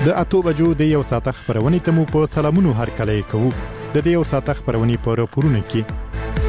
د 8 بجو د یو ساعت خبرونه ته مو په سلامونو هر کله کوو د دې یو ساعت خبرونه په راپورونه کې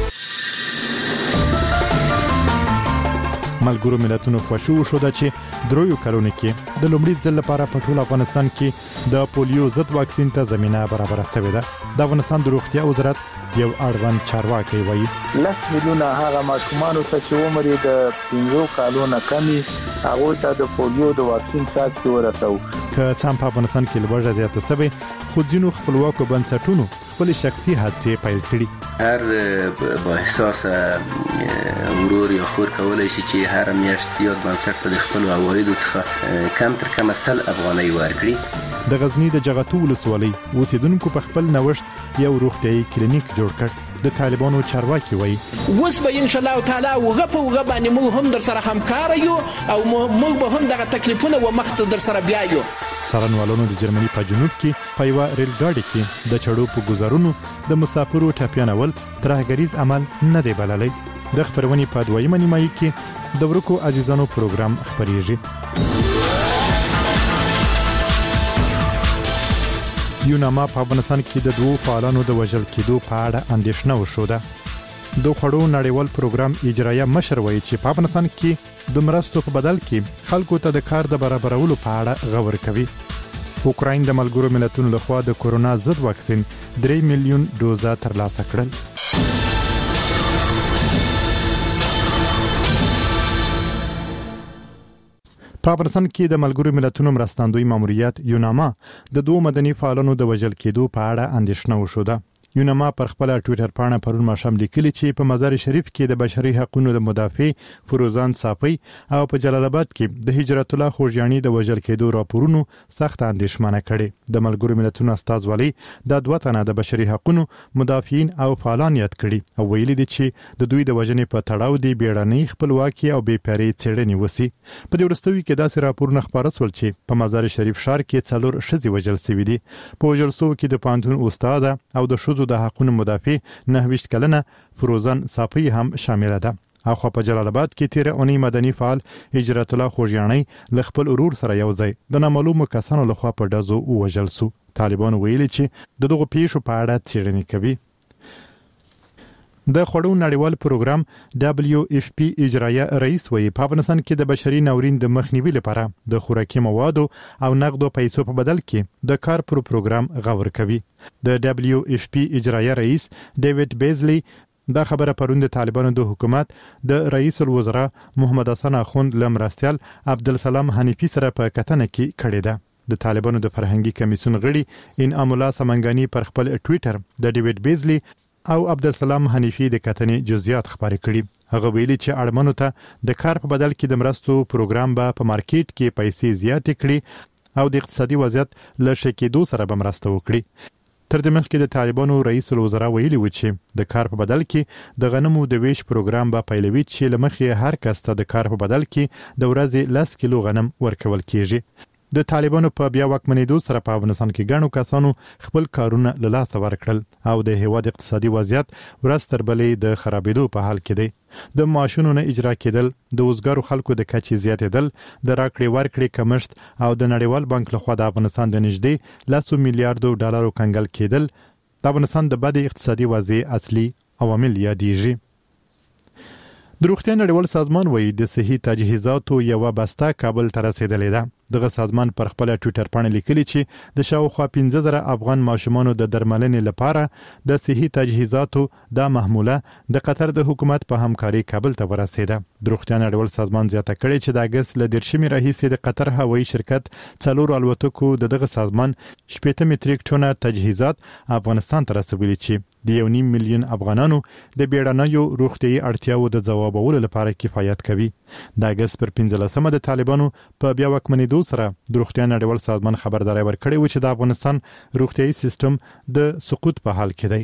ملګرو ملتونو خوشو شو چې درویو کلونو کې د لومړي ځل لپاره په ټول افغانستان کې د پولیو ضد واکسین ته زمينه برابر شوې ده. د افغانستان د روغتیا وزارت یو اړوند چارواکي وایي 10 میلیونه هغه ماشومان چې عمر یې د 15 کالونو کمی هغه ته د پولیو د واکسین څاڅکي ورسو. که څنګه په افغانستان کې لوړه زیاته سوي خو ځینو خپلواکو بنسټونو خپل شخصي حادثې پیل کړي. هر با احساس ورور یا خور کولای شي چې هر میاشت یو بنسټ په خپل عوایدو څخه کم تر کم 100 افغانۍ ورکړي. د غزنی د جغتو ولسوالۍ اوسیدونکو په خپل نوښت یو روغتيایي کلینیک جوړ کړ. د طالبانو چارواکي وایي اوس به ان شاء الله تعالی وغه باندې موږ هم در سره همکار یو او موږ به هم دغه تکلیفونه و مخ در سره بیا یو. څارنوالانو د جرمني په جنوب کې په یو ریل ګاډي کې د چړو په گزارونو د مسافرو ټاپیانول ترهګریز عمل نه دی بللی. د خبرونې په دویمه نیمایي کې د ورکو عزیزانو پروګرام خبريږي. یوناما په افغانستان کې د دوه فعالانو د وژل کېدو په اړه اندېښنه وشوده. د خړو نړیوال پروګرام اجرایه مشر وایي چې په افغانستان کې د مرستو په بدل کې خلکو ته د کار د برابرولو په اړه غور کوي. اوکراین د ملګرو ملتونو لخوا د کورونا ضد واکسین 3 میلیون ډوزه ترلاسه کړل. په افغانستان کې د ملګرو ملتونو مرستندوی ماموریت یوناما د دوه مدني فعالانو د وژل کېدو په اړه اندېښنه وشوده. یوناما پر خپل ټوئیټر پاڼه پرون ماښام لیکلي چې په مزار شریف کې د بشري حقوقو د مدافع فروزان صافی او په جلال آباد کې د هجرت الله خوږیانی د وژل کېدو راپورونو سخت اندېښمنه کړي. د ملګرو ملتونو استازولي د دوه تنه د بشري حقوقو مدافعین او فعالان یاد کړي او ویلي دي چې د دوی د وژنې په تړاو دی بیړنۍ خپلواکي او بې پرې څېړنې وسی. په دې ورستوي کې داسې راپورونه خبره سول چې په مزار شریف ښار کې 4 ښځې وژل شوې دي. په وژل شو کې د پانتون استاد او د د حقوقو مدافع 29 کلنه فروزان صافی هم شامل ده. اخو په جلال آباد کې تیر اونۍ مدني فعال هجرت الله خوږیانی ل خپل ورور سره یو ځای د نامعلومو کسانو لخوا په دزو وژل شو. طالبان ویلي چې دغه پیښو په اړه څېړنې کوي. د خړو نړیوال پروګرام WFP اجرایه رئیس وایي په افغانستان کې د بشري ناورین د مخنیوي لپاره د خوراکي موادو او نقدو پیسو په بدل کې د کار پر پروګرام غور کوي. د WFP اجرایه رئیس ډیوډ بیزلی دا خبره پرون د طالبانو د حکومت د رئیس الوزرا محمد حسن اخوند لمرستيال عبدالسلام حنیفی سره په کتنه کې کړې ده. د طالبانو د فرهنګي کمیسیون غړي انعام الله سمنګانی پر خپل ټوئیټر د ډیوډ بیزلی او عبدالسلام حنیفی د کتنې جزئیات خبرې کړي. هغه ویلي چې اړمنو ته د کار په بدل کې د مرستو پروګرام به په مارکیټ کې پیسې زیاتې کړي او د اقتصادي وضعیت له ښه کېدو سره به مرسته وکړي. تر دې مخکې د طالبانو رئیس الوزرا ویلي و چې د کار په بدل کې د غنمو د ویش پروګرام به پیلوي چې لمخې هر کس ته د کار په بدل کې د ورځې 10 کیلو غنم ورکول کیږي. د طالبانو په بیا واکمنېدو سره په افغانستان کې ګڼو کسانو خپل کارونه له لاسه ورکړل او د هیواد اقتصادي وضعیت ورځ تر بلې د خرابېدو په حال کې دی. د معاشونو نه اجرا کېدل، د وزګارو خلکو د کچې زیاتېدل، د راکړې ورکړې کمښت او د نړیوال بانک لخوا د افغانستان د نږدې 10 میلیارډو ډالرو کنګل کېدل د افغانستان د بد اقتصادي وضعیت اصلي عوامل یادېږي. د روغتیا نړیوال سازمان وایي د صحي تجهیزاتو یو بسته کابل ته رسیدلې ده. دغه سازمان پر خپل ټوئیټر باندې لیکلي چې د شاوخوا 15000 افغان ماشومانو د درملنې لپاره د صحي تجهیزاتو د محموله د قطر د حکومت په همکاري کابل ته ورسېده. د روغتیا نړیوال سازمان زیاته کړې چې د اگست ل 10 راهیسې د قطر هوایي شرکت 4 الوتکو دغه سازمان 80 متریک ټونه تجهیزات افغانستان ته رسولي چې د 1.5 میلیون افغانانو د بیړنیو روغتيایي اړتیاو د ځوابولو لپاره کفایت کوي. د اگست پر 15مه د طالبانو په بیا واکمنېدو سره د روغتیا نړیوال سازمان خبرداري ورکړې و چې د افغانستان روغتيایي سیستم د سقوط په حال کې دی.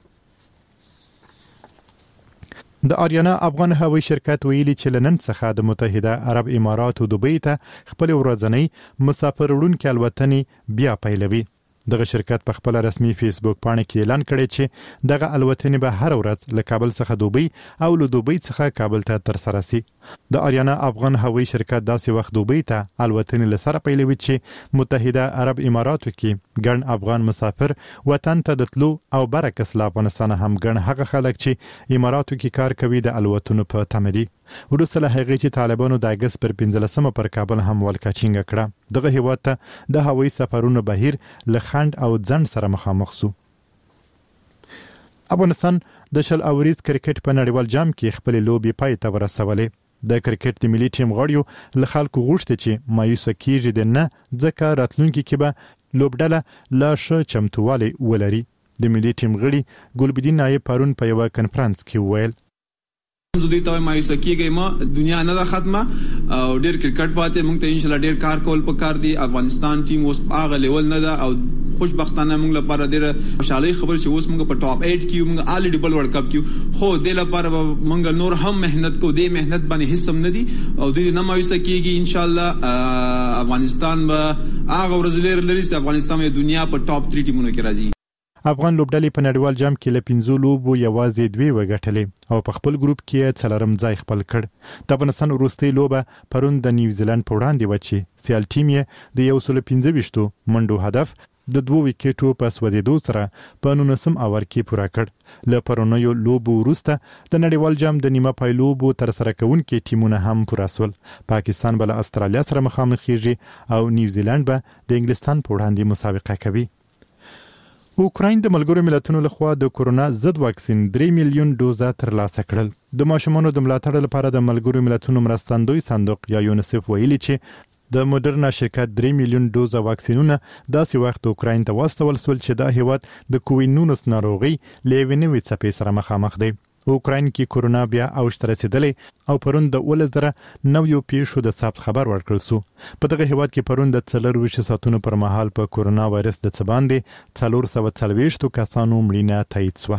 د آریانا افغان هوایي شرکت ویلي چې لنن څخه د متحده عرب امارات او دوبۍ ته خپل ورځنی مسافر وړونکي الوتنې بیا پیلوي. دغه شرکت په خپل رسمي فیسبوک باندې کې اعلان کړی چې دغه الوتنې به هر ورځ له کابل څخه دوبۍ او له دوبۍ څخه کابل ته ترسره شي. د آریانا افغان هوایي شرکت داسې وخت دوبۍ ته الوتنې لسره پیلوي چې متحده عرب اماراتو کې ګڼ افغان مسافر وطن ته د تلو او برعکس له افغانستان هم ګڼ هغه خلک چې اماراتو کې کار کوي د الوتنو په تمه دي. وروسته له هغې چې طالبانو د اګست پر 15 پر کابل هم ولکچینګه کړه، دغه هیواد ته د هوایي سفرونو بهیر له خنډ او ځنډ سره مخامخ شو. افغانستان د شل اوریز کرکټ په نړیوال جام کې خپل لوبي پای ته ورسولې. د کرکټ د ملي ټیم غړیو له خلکو غوښتي چې مایوسه کیږي د نه ځکه راتلونکي کې به لوبډله لا ښه چمتووالی ولري. د ملي ټیم غړي ګلبدین نایب پرون په یو کنفرانس کې وویل زه دې ته مایوسه کیږم، ما دنیا نه ده ختمه او ډیر کرکټ پاتې، موږ ته ان شاء الله ډیر کار کول پکار دي. افغانستان ټیم اوس هغه لیول نه ده او خوشبختانه موږ لپاره ډیر خوشالۍ خبر چې اوس موږ په ټاپ 8 کې موږ آلریډي بل ورلد کپ کې خو د لپاره موږ نور هم مهنت کو، دې مهنت باندې هیڅ هم نه دي او دې نه مایوسه کیږي. ان شاء الله افغانستان به هغه ورځ لري چې افغانستان د دنیا په ټاپ 3 ټیمونو کې راځي. افغان لوبډلې په نړیوال جام کې له 5 لوبو یوازې 2 وګټلې او په خپل ګروپ کې 4م ځای خپل کړ. د افغانستان وروستۍ لوبه پرون د نیوزیلند په وړاندې و چې سیال ټیم یې د 115 منډو هدف د 2 وکټو په سوځېدو سره په 19م اوور کې پوره کړ. له پرونیو لوبو وروسته د نړیوال جام د نیمه پای لوبو تر سره کوونکي ټیمونه هم پوره سول. پاکستان به له استرالیا سره مخامخ کیږي او نیوزیلند به د انګلستان په وړاندې مسابقه کوي. اوکراین د ملګرو ملتونو لخوا د کورونا ضد واکسین 3 میلیون ډوزه ترلاسه کړل. د ماشومانو د ملاتړ لپاره د ملګرو ملتونو مرستندوی صندوق یا یونیسف ویلي چې د موډرنا شرکت 3 میلیون ډوزه واکسینونه داسې وخت اوکراین ته واستول سول چې دا هیواد د کووید-19 ناروغي لوي نوې څپې سره مخامخ دی. اوکراین کې کورونا بیا اوج ته رسیدلې او پرون د 19,000 پیښو د ثبت خبر ورکړل سو. په دغه هیواد کې پرون د 24 ساعتونو پر مهال په کورونا وایرس د څه باندې 440 کسانو مړینه تایید شوه.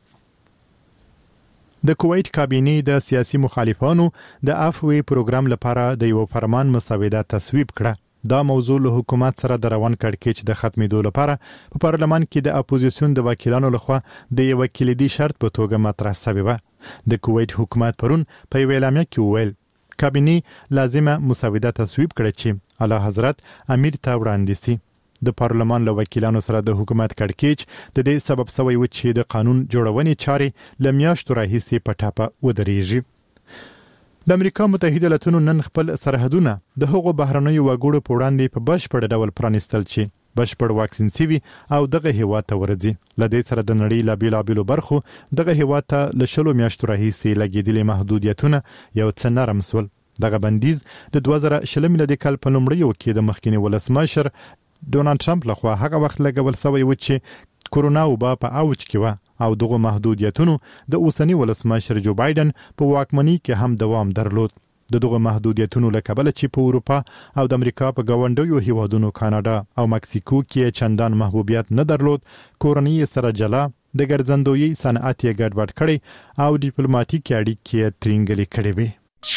د کویت کابینې د سیاسي مخالفانو د عفوې پروګرام لپاره د یو فرمان مسوده تصویب کړه. دا موضوع له حکومت سره د روان کړکېچ د ختمېدو لپاره په پارلمان کې د اپوزیسیون د وکیلانو لخوا د یو کلیدي شرط په توګه مطرح شوی و. د کویت حکومت پرون په یو اعلامیه کې وویل کابینې لازمه مسوده تصویب کړه چې اعلی حضرت امیر ته وړاندې شي. د پارلمان له وکیلانو سره د حکومت کړکېچ د دې سبب شوی و چې د قانون جوړونې چارې له میاشتو راهیسې په ټاپه ودرېږي. د امریکا متحده ایالاتونو نن خپل سرحدونه د هغو بهرنیو وګړو په وړاندې په بشپړ ډول پرانیستل چې بشپړ واکسین سوي او دغه هیواد ته ورځي. لدې سره د نړۍ لا بیلابیلو برخو دغه هیواد ته له 20 میاشتو راهیسې لګېدلې محدودیتونه یو څه نرم سول. دغه بندیز د 2020 میلادي کال په لومړیو کې د مخکینی ولسمشر ډونالد ټرمپ لخوا هغه وخت لګول شوی و چې کورونا وبا په اوج کې و او دغه محدودیتونو د اوسنی ولسمشر جو بایدن په واکمنۍ کې هم دوام درلود. دغه محدودیتونو له کبله چې په اروپا او د امریکا په گاونډیو هیوادونو کاناډا او مکسیکو کې چندان محبوبیت نه درلود، کورنۍ سره جلا د ګرځندوی صنعت یې ګډوډ کړي او ډیپلوماټیک اړیکې ترنګلې کړې وي.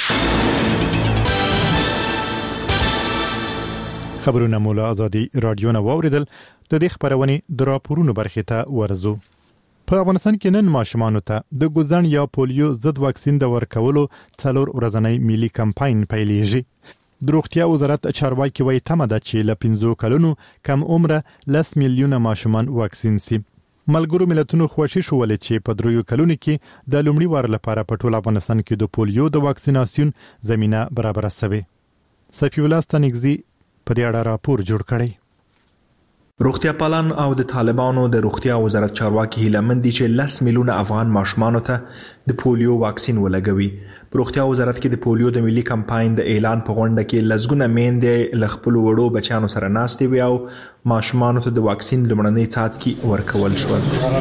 خبرونه مولا ازادي رادیو نه واوریدل. د دې خبرونه د راپورونو برخې ته ورزو. په افغانستان کې نن ماشومانو ته د ګوزن یا پولیو ضد واکسین د ورکولو 4 ورځنی ملي کمپاین پیلېږي. د روغتیا وزارت چارواکي وایي تمه ده چې له 5 کلونو کم عمره 10 میلیونه ماشومان واکسین شي. ملګرو ملتونو خوښي شولې چې په 3 کلونو کې د لومړي وار لپاره په ټول افغانستان کې د پولیو د واکسیناسیون زمينه برابر شوه. صفی الله ستنګزي په دې اړه راپور جوړ کړی. روغتیا پالان او د طالبانو د روغتیا وزارت چارواکي هیله مند دي چې 10 میلیونه افغان ماشومان ته د پولیو واکسین ولګوي. په روغتیا وزارت کې د پولیو د ملي کمپاین د اعلان په غونډه کې لزګونه میندې ل خپل وړو بچانو سره ناستې وي او ماشومان ته د واکسین لمړنۍ څاڅکي ورکول شو.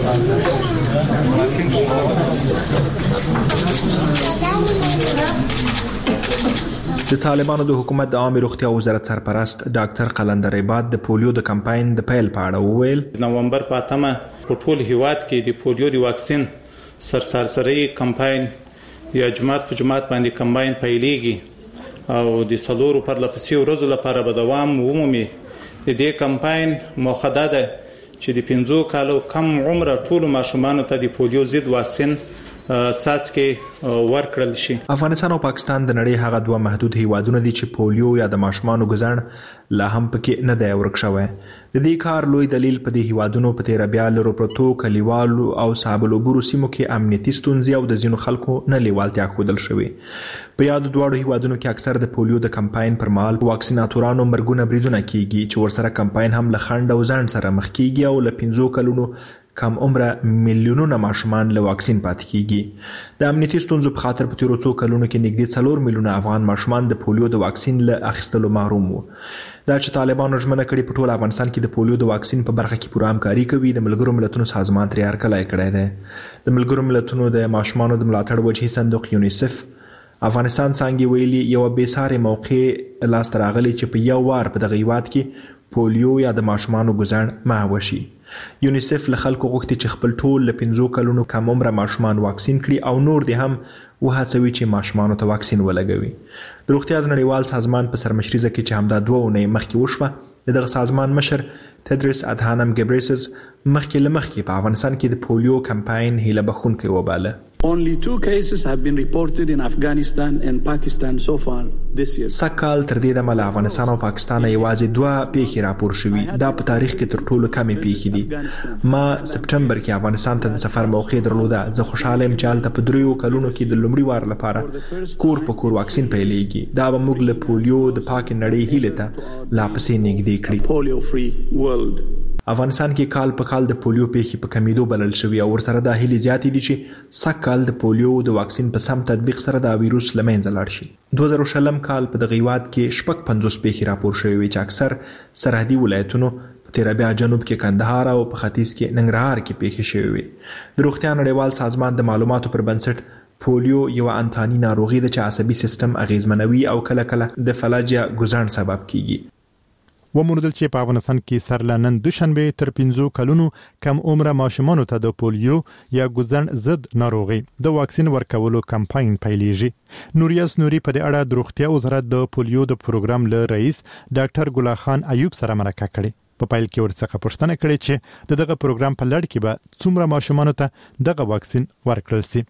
د طالبانو د حکومت د عامه روغتیا وزارت سرپرست ډاکټر قلندر عباد د پولیو د کمپاین د پیل په اړه وویل نومبر په اتمه په ټول هیواد کې د پولیو د واکسین سرسري کمپاین یا جماعت په جماعت باندې کمپاین پیلېږي او د 4 پر لپسې ورځو لپاره به دوام ومومي د دې کمپاین موخه دا ده چې د 15 کالو کم عمره ټول ماشومانو ته د پولیو ضد واکسین څاڅکي ورکړل شي. افغانستان او پاکستان د نړۍ هغه دوه محدود هیوادونه دي چې پولیو یا د ماشومانو ګزړ لا هم پکې نه دی ورک شوی. د دې کار لوی دلیل په دې هیوادونو په تیر بیا لرو پروتو کلیوالو او صاحب العبور سیمو کې امنیتي ستونزې او د ځینو خلکو نه لیوالتیا ښودل شوې. په یاد دواړو هیوادونو کې اکثر د پولیو د کمپاین پر مهال واکسیناتورانو مرګونه بریدونه کیږي چې ورسره کمپاین هم له خنډ او ځنډ سره مخ کیږي او له 15 کلونو کم عمره میلیونونه ماشومان له واکسین پاتې کیږي. د امنیتي ستونزو په خاطر په تیرو څو کلونو کې نږدې 4 میلیونه افغان ماشومان د پولیو د واکسین له اخیستلو محروم وو. دا چې طالبانو ژمنه کړې په ټول افغانستان کې د پولیو د واکسین په برخه کې پوره همکاري کوي، د ملګرو ملتونو سازمان ترې هرکلی کړی دی. د ملګرو ملتونو د ماشومانو د ملاتړ وجهي صندوق یونیسف افغانستان څنګه ویلي یو بېساري موقع لاس ته راغلی چې په یو وار په دغه هیواد کې پولیو یا د ماشومانو ګزړ محو شي. یونیسف له خلکو غوښتي چې خپل ټول له 15 کلونو کم عمره ماشومان واکسین کړي او نور دي هم وهڅوي چې ماشومانو ته واکسین ولګوي. د روغتیا نړیوال سازمان په سرمشري کې چې همدا 2 اونۍ مخکې وشوه، دغه سازمان مشر تدرس ادهانم ګبریسس مخکې له مخکې په افغانستان کې د پولیو کمپاین هیله بخښونکی وباله. Only 2 cases have been reported in Afghanistan and Pakistan so far this year. سکهال تر دې دمه له افغانستان او پاکستان یوازې 2 پیښې راپور شوي. دا په تاریخ کې تر ټولو کمې پیښې دي. ما سپټمبر کې افغانستان ته د سفر موقع درلوده. زه خوشاله یم چې هلته په 3 کلونو کې د لومړي وار لپاره کور په کور واکسین پیلېږي. دا به موږ له پولیو د پاک نړۍ هیله ته لا پسې نږدې کړي. Polio free world. افغانستان کې کال په کال د پولیو پیښې په کمیدو بلل شوي او ورسره د هیلې زیاتې دي چې سږکال د پولیو د واکسین په سم تطبیق سره د ویروس له منځه لاړ شي. 2020 کال په دغه هیواد کې 50 پیښې راپور شوې وي چې اکثر سرحدي ولایتونو په تیر بیا جنوب کې کندهار او په ختیځ کې ننګرهار کې پیښې شوې وي. د روغتیا نړیوال سازمان د معلوماتو پر بنسټ پولیو یو انتاني ناروغي ده چې عصبي سیستم اغیزمنوي او کله کله د فلجیا ګزړ سبب کیږي. وموندل چې په افغانستان کې سر لنن دوشنبه تر 15 کلونو کم عمره ماشومانو ته د پولیو یا ګزړ ضد ناروغي د واکسین ورکولو کمپاین پیلېږي. نوریاس نوري په دې اړه د روغتیا وزارت د پولیو د پروګرام له رئیس ډاکټر ګل خان ایوب سره مرکه کړې. په پایل کې ورڅخه پوښتنه کړې چې دغه پروګرام په لړ کې به څومره ماشومانو ته دغه واکسین ورکړل شي.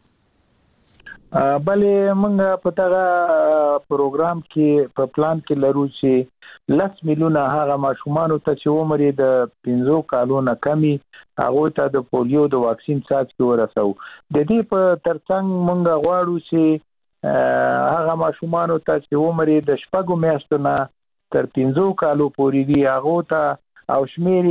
بلې موږ په دغه پروګرام کې په پلان کې لرو چې 10 میلیونه هغه ماشومان ته چې عمر یې د 15 کالو نه کمی هغه ته د پولیو د واکسین څاڅکي ورسو. د دې په ترڅنګ موږ غواړو چې هغه ماشومان ته چې عمر یې د 4 میاشتو نه تر 15 کالو پورې دی هغه ته او شمیر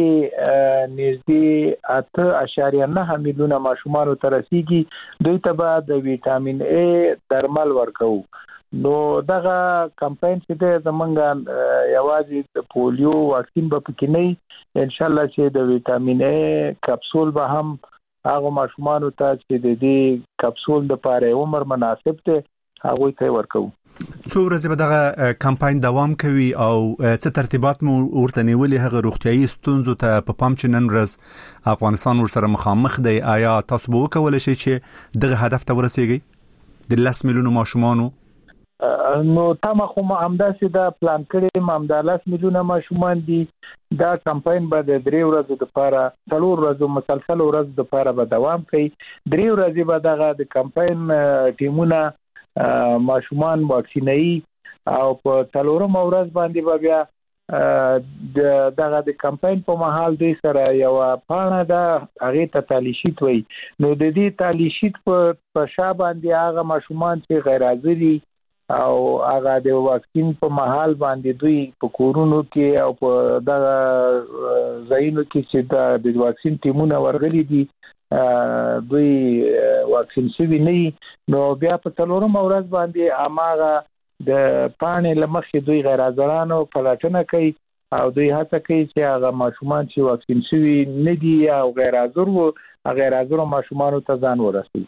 نږدې 8.9 میلیونه ماشومان ته رسیږي. دوی ته به د ویټامین ا درمل ورکو. نو دغه کمپاین چې د منګ یوازې د پولیو واکسین به پکې نه ان شاء الله چې د ویټامین ا کپسول به هم هغه ماشومان ته چې د دې کپسول لپاره عمر مناسب ته هغه ته ورکو. څو ورځې به دغه کمپاین دوام کوي او څه ترتیبات مو ورته نیولې هغه روغتيایي ستونزو ته په پام چې نن ورځ افغانستان ورسره مخامخ دی؟ آیا تاسو به وکولای شئ چې دغه هدف ته ورسیږئ د 10 میلیونو ماشومانو؟ نو تمه خو همداسې دا پلان کړی همدا 10 میلیونه ماشومان دي. دا کمپاین به د 3 ورځو لپاره 4 ورځو مسلسل ورځ لپاره به دوام کوي. 3 ورځې به دغه د کمپاین ټیمونه ماشومان واکسینوي او په 4 ورځ باندې به بیا دغه د کمپاین په محل دوی سره یو پاڼه ده هغه ته تالیشیت وای. نو د دې تالیشیت په شابه باندې هغه ماشومان چې غیر حاضري او هغه د واکسین په محل باندې دوی په کورونو کې او په دغه ځایونو کې چې د واکسین ټیمونه ورغلي دي دوی واکسین شوي نه. نو بیا په 4 ورځ باندې اماغه د پانې لمخې دوی غیر حاضرانو پلاتنه کوي او دوی هڅه کوي چې هغه ماشومان چې واکسین شوي نه دي او غیر حاضر وو غیر حاضر ماشومان ته ځان ورسوي.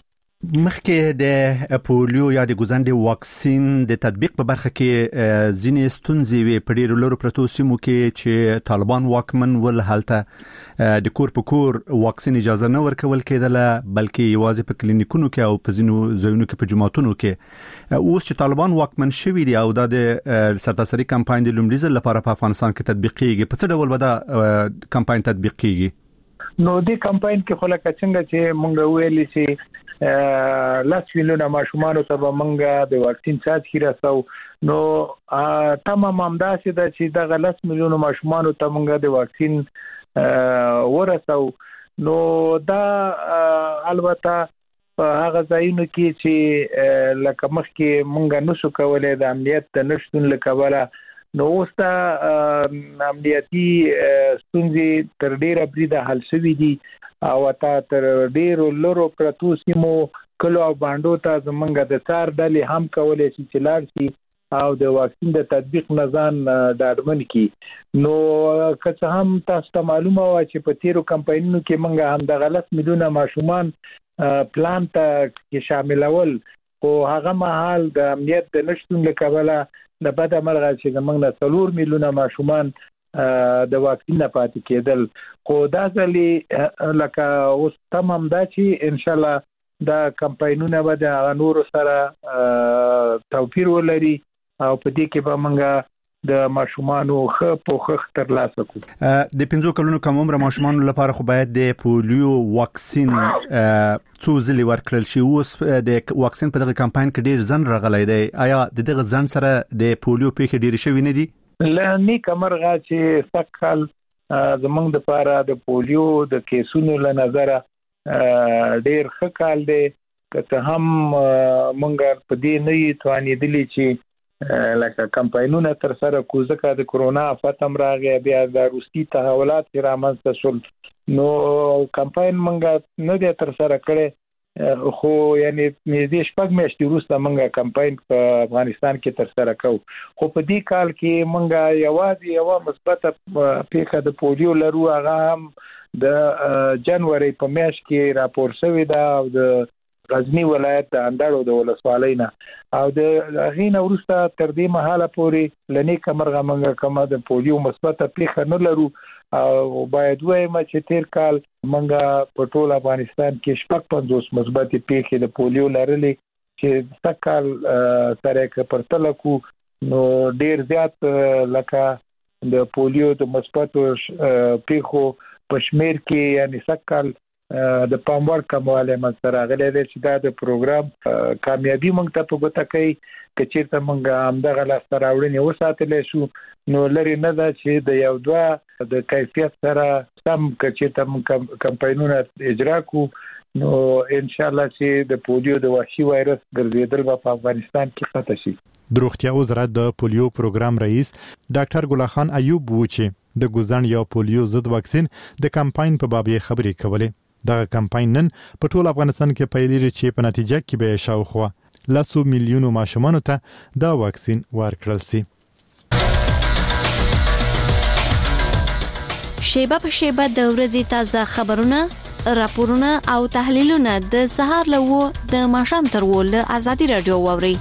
مخکې د پولیو یا د ګوزنډ واکسین د تطبیق په برخه کې ځینې ستونزې وي په ډیرو لرو پرتو سیمو کې چې طالبان واکمن ول هلته د کور په کور واکسین اجازه نه ورکول کېدله بلکې یوازې په کلینیکونو کې او په ځینو ځایونو کې په جماعتونو کې اوس چې طالبان واکمن شوي دي او د سرتاسري کمپاین د لومړي ځل لپاره په افغانستان کې تطبیق کیږي په څه ډول به دا کمپاین تطبیق کیږي نو د کمپاین کې خلک څنګه چې مونږ ویلي چې لاس ویلونه ماشومان ته به مونږ د واکسین څاڅکي راسو نو تمام همداسې ده چې د غلط ملیونو ماشومان ته مونږ د واکسین ورسو نو دا البته په هغه ځایونو کې چې لکه مخکې مونږ نشو کولای د امنیت د نشټون لکواله نو اوس ته امنیتي ستونزې تر ډیره بریده حل شوې دي او تا تر ډیرو لرو پرتو سیمو کلو او باندو ته زمونږ د څار ډلې هم کولای شي چې لاړ شي او د واکسین د تطبیق نظام ډاډمن کی نو که هم تاسو ته معلومه و چې په تیرو کمپاینونو کې مونږ هم د غلط ملیونه ماشومان پلان ته کې شاملول او هغه مهال د امنیت د نشټون لکواله د بد مرغه چې زمونږ نه 3 ملیونه ماشومان د واکسین نه پاتې کېدل خو دا ځلې لکه اوس تمام دا چې ان شاء الله دا کمپاینونه به د نور سره توپیر ولري او په دې کې به موږ د ماشومانو پوښښ ترلاسه کوو د 15 کلونو کم عمر ماشومانو لپاره خو باید د پولیو واکسین څو ځلې ورکړل شي اوس د واکسین په دغه کمپاین کې ډیر ځن راغلی دی آیا د دغه ځن سره د پولیو پیښې ډیر شوي نه دي لنی کمرغه چې سکل زمونږ د لپاره د پولیو د کیسونو له نظره ډیر ښه کال دی که هم مونږ په دې نه توانېدلی چې لکه کمپاینونه تر سره کو ځکه د کرونا فتم راغی بیا د روسي تحولات رامنځته شول نو کمپاین مونږ نه دی تر سره کړی خو یعنی نږدې شپږ میاشتې وروسته مونږ کمپاین په افغانستان کې تر سره کوو خو په دې کال کې مونږ یوازې یو مثبت پیښه د پولیو لرو هغه هم د جنوري په میاشت کې راپور شوی دا او د غزنی ولایت د اندړو د ولسوالۍ نه او د غینه وروسته تر دې مهاله پورې لنی کمرغه مونږ کومه د پولیو مثبت پیښه نه لرو او باید وایم چې تیر کال مونږ په ټول افغانستان کې 50 مثبت پیښې د پولیو لرلې چې تکال سره کې پرتل کو نو ډیر زیات لکه د پولیو د مثبت پیښو پښمیر کې یعنی سکل د پاموړ کمواله مسره غلې د چې دا د پروګرام کامیابی مونږ ته په ګوته کوي چې چیرته مونږ همدغه لاس راوړنې وساتلې شو نو لري نه دا چې د یو دوه د کیفیت سره سم کچته مونږ کمپاینونه اجرا کو نو ان شاء الله چې د پولیو د وحشي وایرس ګرځیدل په افغانستان کې ختم شي د روغتیا وزارت د پولیو پروګرام رئیس ډاکټر ګل خان ایوب و چې د ګوزن یا پولیو ضد واکسین د کمپاین په باب خبرې کولې دا کمپاین نن په ټول افغانستان کې پیلېږي چې په نتیجه کې به شاوخوا 100 میلیونو ماشومان ته دا واکسین ورکړل شي شیبه په شیبه د ورځې تازه خبرونه راپورونه او تحلیلونه د سهار له د ماښام تر ول ازادي رادیو ووري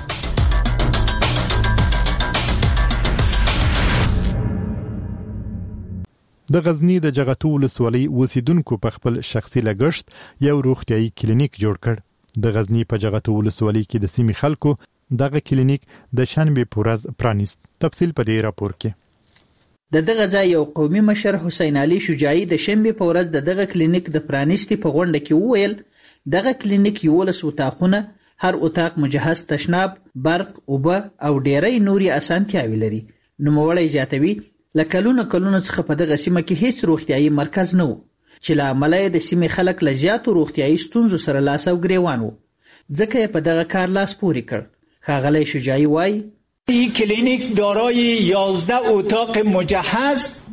د غزنی د جغتو ولسوالۍ اوسیدونکو په خپل شخصي لګښت یو روغتيایي کلینیک جوړ کړ د غزنی په جغتو ولسوالۍ کې د سیمې خلکو دغه کلینیک د شنبه پورز پرانیست تفصیل په دې راپور کې دغه ځای یو قومي مشر حسین علي شجاعي د شنبه پورز دغه کلینیک د پرانیستي په غونډه کې وویل دغه کلینیک یو لس وتاخونه هر اتاق مجهز تشناب برق اوبه او ډېرې نوري اسانتیاوي لري نو موړی زیاتوي لکلونه څخه په دغه سیمه کې هیڅ روغتيایي مرکز نه و چې له عمله د سیمې خلک له زیاتو روغتيایي ستونزو سره لاس او ګریوان وو ځکه په دغه کار لاس پورې کړ ښاغلی شجاعي وایي این کلینیک دارای 11 اتاق مجهز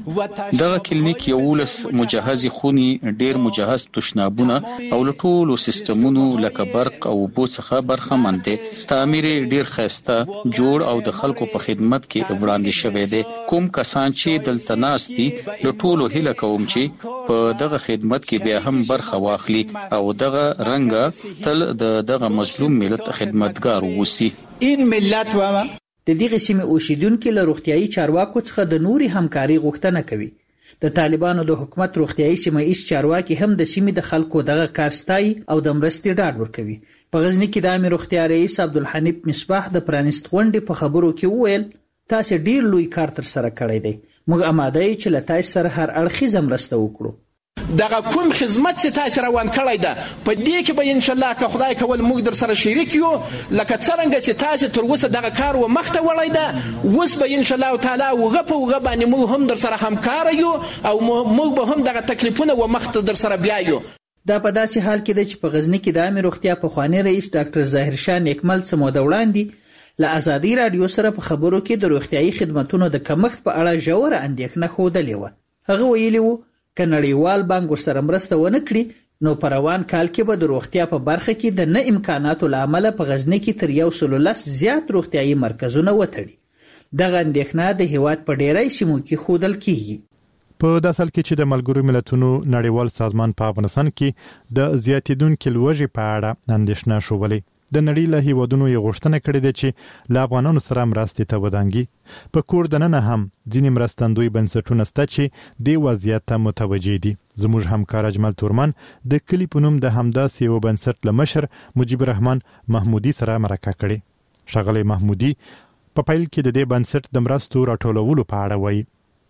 دغه کلینیک یو لس مجهز خوني ډیر مجهز تشنابونه او ټول سیستمونو لکه برق او اوبو څخه برخمن دي. تعمیر ډیر خسته جوړ او د خلکو په خدمت کې وړاندې شوی دی. کوم کسان چې دلته ناست دي له ټولو هیله کوم چې په دغه خدمت کې بیا هم برخه واخلي او دغه رنګ تل دغه مظلوم ملت خدمتګار وسی. این ملت و د دې سیمې اوسیدونکو له روغتيایي چارواکو څخه د نوري همکاري غوښتنه کوي. د طالبانو د حکومت روغتيایي سیمه ایس چارواکي هم د سیمې د خلکو دغه کارستای او د مرستې ډاډ ورکوي. په غزنی کې د عامه روغتیا رئیس عبدالحنیف مصباح د پرانیست غونډې په خبرو کې وویل تاسو ډیر لوی کار تر سره کړی دی. موږ آماده یو چې له تاسو سره هر اړخیزه مرسته وکړو. دغه کوم خدمت چې تاسو روان کړی ده په دې کې به ان شاء الله که خدای کول موږ در سره شریک یو لکه څنګه چې تاسو تر اوسه دغه کار و مخته وړی ده اوس به ان شاء الله تعالی وغه په وغه باندې موږ هم در سره همکار یو او موږ به هم دغه تکلیفونه و مخته در سره بیا یو. دا په داسې حال کې ده چې په غزنی کې د عامه روغتیا په خوانی رئیس ډاکټر ظاهر شاه نیکمل سمو دوړاندې له ازادي رادیو سره په خبرو کې د روغتيایي خدماتو د کمښت په اړه ژوره اندېښنه خوده و. هغه ویلي وو کنړیوال بانک ورسره مرسته ونه کړي نو په روان کال کې به د روغتیا په برخه کې د نه امکاناتو لامل په غزنی کې تر 110 زیات روغتيایي مرکزونه وتړي. دغه اندېښنه د هیواد په ډیری سیمو کې خودل کیږي. په داسل کې چې د ملګرو ملتونو نړیوال سازمان په افغانستان کې د زیاتیدونکو لوږې په اړه اندېښنه شوولې. د نړۍ له هیوادونو یې غوښتنه کړې ده چې له افغانانو سره مرستې ته ودانګي. په کور دننه هم ځینې مرستندوی بنسټونه شته چې د وضعیت ته متوجه دي. زموږ همکار اجمل تورمان د کلی په نوم د همداسې یو بنسټ له مشر مجيب الرحمن محمودي سره مرکه کړې. ښاغلی محمودي په پیل کې د دې بنسټ د مرستو راټولولو په اړه وایي.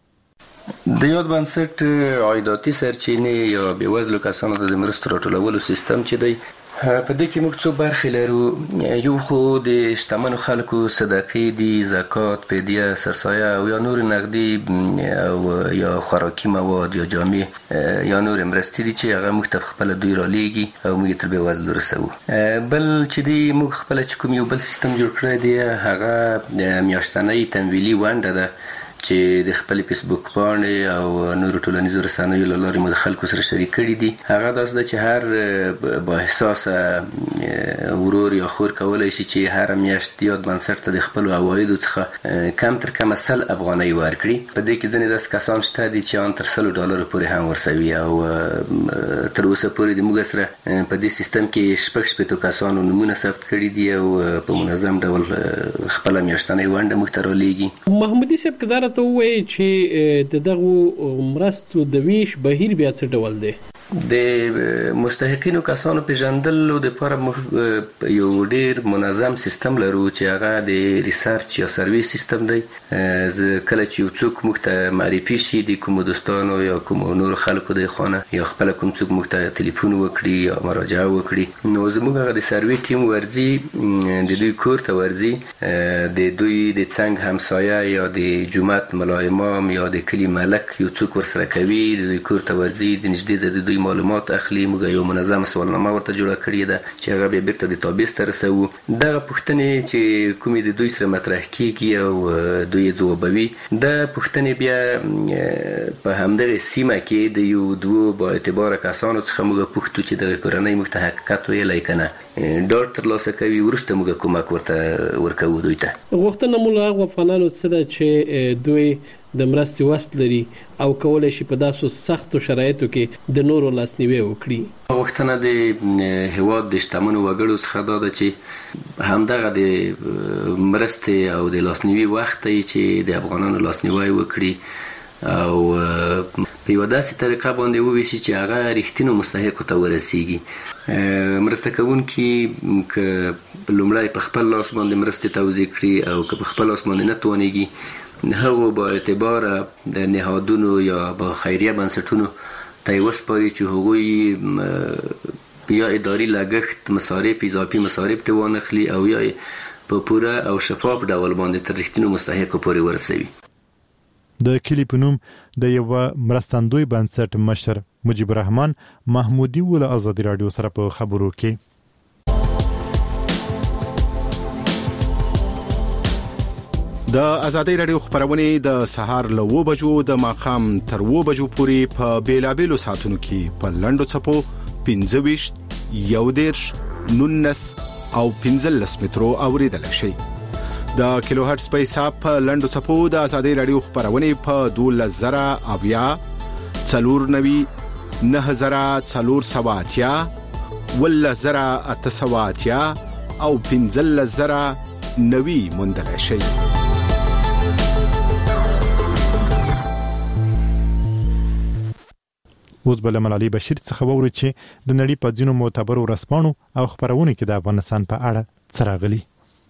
د یاد بنسټ عایداتي سرچینې یا بېوزلو کسانو ته د مرستو راټولولو سیستم چې دی په دې کې موږ څو برخې لرو. یو خو د شتمنو خلکو صدقې دي، زکات، فدیه، سرسایه او یا نور نقدي او یا خوراکي مواد یا جامې یا نور مرستې دي چې هغه موږ ته خپل دوی را لیږي او موږ تر بېوزلو رسوو. بل چې دی موږ خپل چې کوم یو بل سیستم جوړ کړی دی هغه میاشتنۍ تمویلي ونډه ده چې د خپل فیسبوک باندې او نور ټولنیزو رسنیو له لارې مو د خلکو سره شریک کړي دي. هغه داس ده چې هر با احساسه ورور یا خور کولای شي چې هر میاشت یاد بنسټ ته د خپل عوایدو څخه کم تر کم 100 افغانۍ ورکړي. په دې کې ځینې داس کسان شته دي چې ان تر $100 پورې هم ورسوي او تر اوسه پورې د موږ سره په دې سیستم کې شپږ کسانو نمونه ثبت کړي دي او په منظم ډول خپل میاشتنۍ ونډه موږ ته رالیږي. محمودي صاحب کدار ته وایي چې دغه مرستو د ویش بهیر بیا څه ډول دی؟ د مستحقینو کسانو پیژندلو لپاره یو ډیر منظم سیستم لرو چې هغه د ریسرچ یا سرویس سیستم دی. کله چې یو څوک موږ ته معرفي شي د کوم دوستانو یا کوم نور خلکو د خانه یا خپل کوم څوک موږ ته ټلیفون وکړي یا مراجعه وکړي نو زموږ هغه د سروي ټیم ورځي د دوی کور ته ورځي د دوی د څنګ همسایه یا د جماعت ملا امام یا د کلی ملک یو څوک ورسره کوي د دوی کور ته ورځي د نږدې د دوی معلومات اخلي. موږ یو منظم سوالنامه ورته جوړه کړې ده چې هغه به بیرته د تابع ته رسوو. دغه پوښتنې چې کومې د دوی سره مطرح کیږي او دوی ځوابوي د پوښتنې بیا په همدغه سیمه کې د یو دوه با اعتبار کسانو څخه موږ پوښتو چې د کورنۍ موږ ته حقیقت ویلی کنه ډاډ ترلاسه کوي ورسته موږ کومک ورته ورکوو دوی ته. غوښتنه مو له هغو افغانانو څخه ده چې دوی د مرستې وست لري او کولای شي په داسو سختو شرایطو کې د نورو لاسنیوي وکړي. غوښتنه د هیواد د شتمنو وګړو څخه دا ده چې همدغه د مرستې او د لاسنیوي وخت چې د افغانانو لاسنیوي وکړي او په یوه داسې طریقه باندې وویشي چې هغه رښتینو مستحقو ته ورسیږي. مرسته کوونکي که لومړی په خپل لاس باندې مرستې توزیع کړي او که په خپل لاس باندې نه توانېږي هغه با اعتبار د نهادونو یا با خیریه بنسټونو ته وسپاري چې هغوی یا اداري لګښت مصارف اضافي مصارف ته وانخلي او یا په پوره او شفاف ډول باندې تر رښتینو مستحقو پورې ورسوي. د کلی په نوم د یو مرستندوی بنسټ مشر مجيب الرحمن محمودي ول ازادي رادیو سره په خبرو کې. د آزادۍ رادیو خبرونه د سهار له 9 بجو د ماخام تر 9 بجو پورې په بیلابېلو ساعتونو کې په لنډو چپو 25 11 19 او 15 مترو اوریدل شي. د کیلو هرتز په حساب په لنډو چپو د آزادۍ رادیو خبرونه په 12000 اویا 490 9480 10880 او 15090 موندل شي. اوس بل ملالي بشیر څخه ووري چې د نړۍ په ځینو معتبرو ورځپاڼو او خبرونه کې د افغانستان په اړه څراغلي.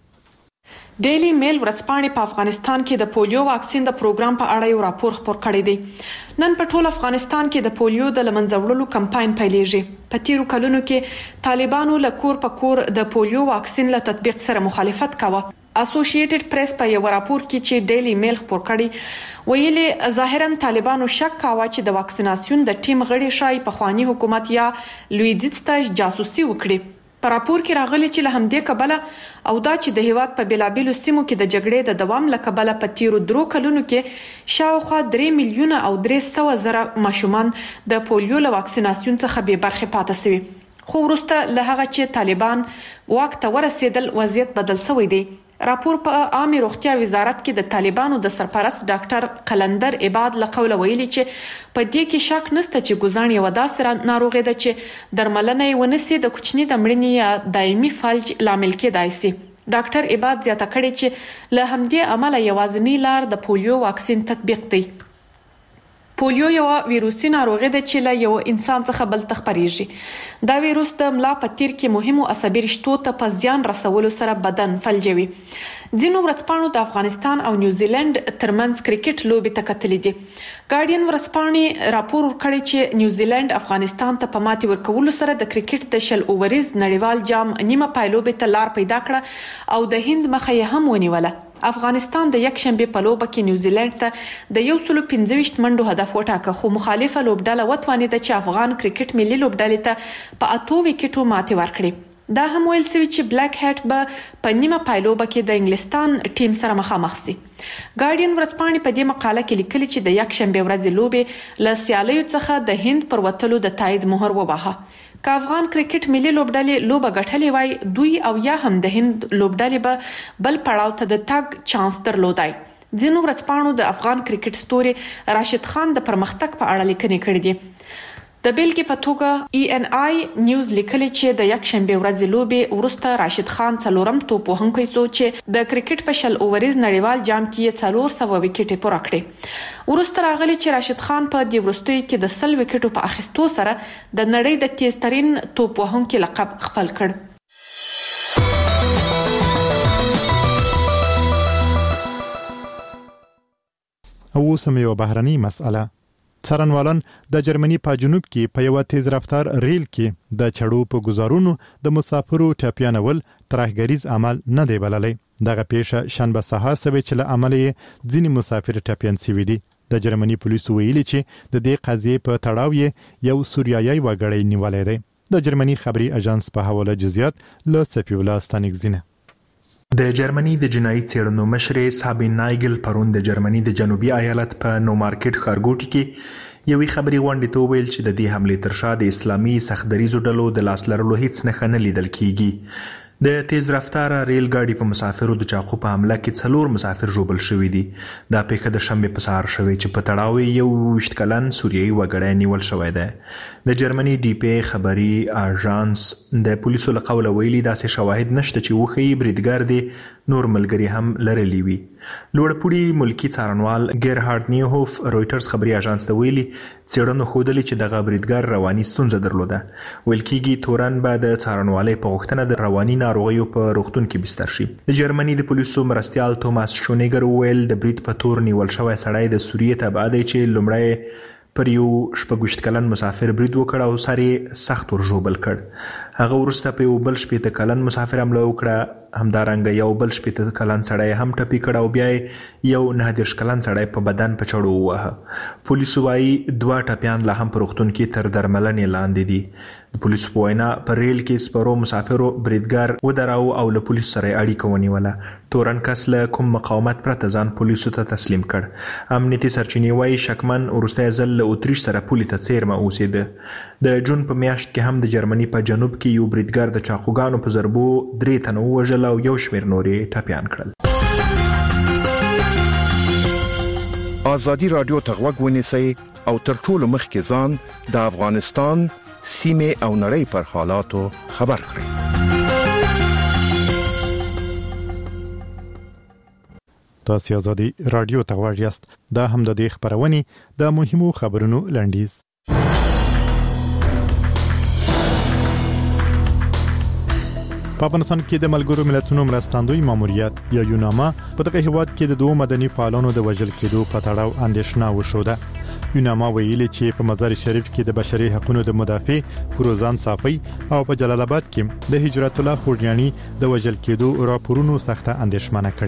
ډیلی میل ورځپاڼې په افغانستان کې د پولیو واکسین د پروګرام په اړه یو راپور خپور کړی دی. نن په ټول افغانستان کې د پولیو د لمنځه وړلو کمپاین پیلېږي. په تیرو کلونو کې طالبانو له کور په کور د پولیو واکسین له تطبیق سره مخالفت کاوه. اسوسییټډ پریس په یو راپور کې چې ډیلی میل خپور کړی ویلي ظاهرا طالبانو شک کاوه چې د واکسیناسیون د ټیم غړي شای په خواني حکومت یا لویدیځ ته جاسوسي وکړي. په راپور کې راغلي چې له همدې کبله او دا چې د هیواد په بیلابېلو سیمو کې د جګړې د دوام له کبله په تیرو 3 کلونو کې شاوخوا 3 میلیونه او 300 زره ماشومان د پولیو له واکسیناسیون څخه بې برخې پاتې شوي. خو وروسته له هغه چې طالبان واک ته ورسېدل وضعیت بدل شوی دی. راپور په عامه روغتیا وزارت کې د طالبانو د سرپرست ډاکټر قلندر عباد له قوله ویلي چې په دې کې شک نشته چې ګوزان یو داسې ناروغي ده چې درملنه یې ونسي د کوچني د مړینې یا دایمي فلج لامل کېدای شي. ډاکټر عباد زیاته کړې چې له همدې عمله یوازینی لار د پولیو واکسین تطبیق دی. پولیو یو ویروسي ناروغي ده چې له یو انسان څخه بل ته خپريږي. دا ویروس د ملا په تیر کې مهمو عصبي رشتو ته په زیان رسولو سره بدن فلجوي. ځینو ورځپاڼو د افغانستان او نیوزیلند ترمنځ کرکټ لوبې ته کتلې دي. ګارډین ورځپاڼې راپور ورکړی چې نیوزیلند افغانستان ته په ماتې ورکولو سره د کرکټ د شل اووريز نړیوال جام نیمه پایلوبې ته لار پیدا کړه او د هند مخه یې هم ونیوله. افغانستان د یک شنبه په لوبه کې نیوزیلند ته د 125 منډو هدف وټاکه خو مخالفه لوبډله وتوانیده چې افغان کرکټ ملي لوبډلې ته په 8 وکټو ماتې ورکړي. دا هم ویل شوی چې بلیک هټ به په نیمه پایلوبه کې د انګلستان ټیم سره مخامخ شي. ګارډین ورځپاڼې په دې مقاله کې لیکلي چې د یک شنبه ورځې لوبې له سیالیو څخه د هند پر وتلو د تایید مهر وواهه. که افغان کرکټ ملي لوبډلې لوبه ګټلې وای دوی او یا هم د هند لوبډلې به بل پړاو ته د تګ چانس درلودای. ځینو ورځپاڼو د افغان کرکټ ستوري راشد خان د پرمختګ په اړه لیکنې کړې دي. د بیلګې په توګه ENI نیوز لیکلي چې د یک شنبه ورځې لوبې وروسته راشد خان څلورم توپ وهونکی سو چې د کرکټ په شل اووريز نړیوال جام کې 400 وکټې پوره کړې. وروسته راغلي چې راشد خان په دې وروستیو کې د 100 وکټو په اخیستو سره د نړۍ د تیزترین توپ وهونکي لقب خپل کړ. او سم یو بهرني مسأله څارنوالان د جرمني په جنوب کې په یو تیز رفتار ریل کې د چړو په گزارونو د مسافرو ټاپیانول ترهګریز عمل نه دی بللی. دغه پیښه شنبه سهار سوي چې له عملي ځینې مسافر ټاپیان سوي دي. د جرمني پولیسو ویلي چې د دې قضیې په تړاو یو سوریایي وګړی نیولې دی. د جرمني خبري اژانس په حواله جزئیات له سفی الله ستانګزینه. د جرمني د جنایي څېړنو مشر سابین نایګل پرون د جرمني د جنوبي ایالت په نو مارکیټ ښارګوټي کې یوې خبري غونډې ته ویل چې د دې حملې تر شا د اسلامي سختدریزو ډلو د لاس لرلو هیڅ نښه نه لیدل کیږي. د تیز رفتار ریل ګاډي په مسافرو د چاقو په حمله کې 4 مسافر ژوبل شوي دي. دا پیښه د شنبه په سهار شوې چې په تړاو یو 20 کلن سوریایي وګړی نیول شوی دی. د جرمني ډي پی خبري اژانس د پولیسو له قوله ویلي داسې شواهد نشته چې وښیي بریدګر دی نور ملګري هم لرلي وي. لوړپوړي ملکی څارنوال ګیرهارد نیوهوف رويټرز خبري اژانس ته ویلي څېړنو ښودلي چې دغه بریدګر رواني ستونزه درلوده. ویل کېږي تورن به د څارنوالۍ په غوښتنه د رواني ناروغیو په روغتون کې بستر شي. د جرمني د پولیسو مرستیال توماس شونیګر ویل د برید په تور نیول شوی سړی د سوریې تبع دی چې لومړی پر یو 26 کلن مسافر برید وکړ او سر یې سخت ورژوبل کړ. هغه ورسته په بل شپې کلن مسافر حمله وکړه. همدارنګه یو بل شپې کلن سړی هم ټپي کړ او بیا یو 19 کلن سړی په بدن په چړو ووهه. پولیسو وايي 2 ټپيان لا هم په روغتون کې تر درملنې لاندې دي. د پولیسو په وینا په ریل کې سپرو مسافرو بریدګر ودراو او له پولیسو سره اړیکه ونیوله. تورن کس له کوم مقاومت پرته ځان پولیسو ته تسلیم کړ. امنیتي سرچینې وايي شکمن وروستی ځل له اتریش سره پولې ته څیرمه اوسېده. د جون په میاشت کې هم د جرمني په جنوب کې یو بریدګر د چاقوګانو په ضربو 3 تنه ووژل او یو شمېر نورې ټپيان کړل. ازادي رادیو ته غوږ ونیسئ او تر ټولو مخکې ځان د افغانستان سیمه او نړۍ پر حالاتو خبر کړئ. تاسو ازادي رادیو ته غوږ یاست. دا هم د دې خبرونه د مهمو خبرونو لنډیز. په افغانستان کې د ملګرو ملتونو مرستندوی ماموریت یا یوناما په دغه هیواد کې د 2 مدني فعالانو د وژل کېدو په تړاو اندېښنه وشوده. یوناما ویلي چې په مزار شریف کې د بشري حقوقو د مدافع فروزان صافی او په جلال آباد کې د هجرت الله خوږیانی د وژل کېدو راپورونو سخته اندېښمنه کړې.